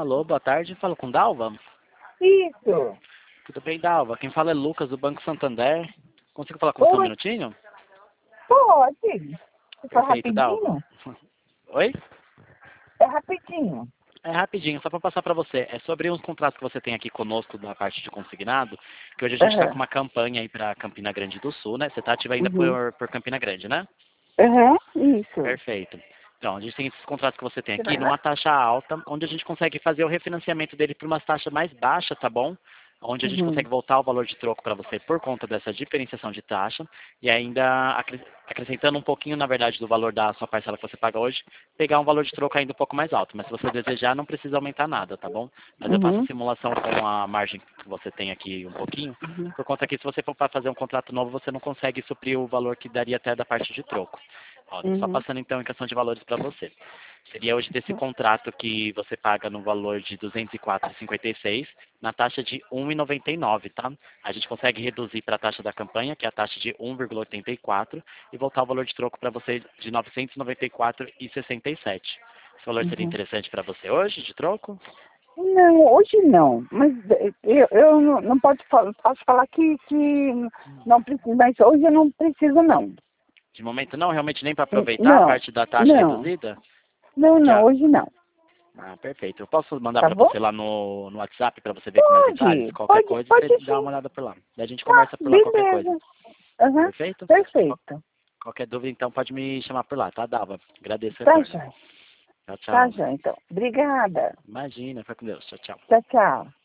Alô, boa tarde. Falo com Dalva? Isso. Tudo bem, Dalva? Quem fala é Lucas, do Banco Santander. Consigo falar com você um Oi, minutinho? pode. Você fala Perfeito, Dalva. rapidinho? Oi? É rapidinho. É rapidinho, só para passar para você. É sobre uns contratos que você tem aqui conosco da parte de consignado, que hoje a gente está com Aham. uma campanha aí para Campina Grande do Sul, né? Você está ativa ainda Uhum. por Campina Grande, né? Aham, isso. Perfeito. Então, a gente tem esses contratos que você tem Você aqui vai lá? numa taxa alta, onde a gente consegue fazer o refinanciamento dele para uma taxa mais baixa, tá bom? Onde a gente Uhum. consegue voltar o valor de troco para você por conta dessa diferenciação de taxa e ainda acrescentando um pouquinho, na verdade, do valor da sua parcela que você paga hoje, pegar um valor de troco ainda um pouco mais alto. Mas se você desejar, não precisa aumentar nada, tá bom? Mas eu faço a Uhum. simulação com a margem que você tem aqui um pouquinho, Uhum. por conta que se você for para fazer um contrato novo, você não consegue suprir o valor que daria até da parte de troco. Ó, só Uhum. passando então em questão de valores para você. Seria hoje desse contrato que você paga no valor de 204,56, na taxa de 1,99, tá? A gente consegue reduzir para a taxa da campanha, que é a taxa de 1,84, e voltar o valor de troco para você de 994,67. Esse valor seria Uhum. interessante para você hoje, de troco? Não, hoje não. Mas eu não posso falar que não preciso, mas hoje eu não preciso não. De momento não, realmente nem para aproveitar a Não, parte da taxa não, reduzida? não, Já. hoje não. Ah, perfeito. Eu posso mandar Tá para bom? você lá no WhatsApp para você ver com mais detalhes? Pode, Qualquer pode, coisa você pode dá sim. uma olhada por lá. Daí a gente Tá, conversa por lá qualquer coisa. beleza. Aham, Perfeito? perfeito. Qualquer dúvida então pode me chamar por lá, tá, Dalva? Agradeço o Tá, retorno. já. Tchau, Tá, tchau. já, então. Obrigada. Imagina, fica com Deus. Tchau, tchau. Tchau, tchau.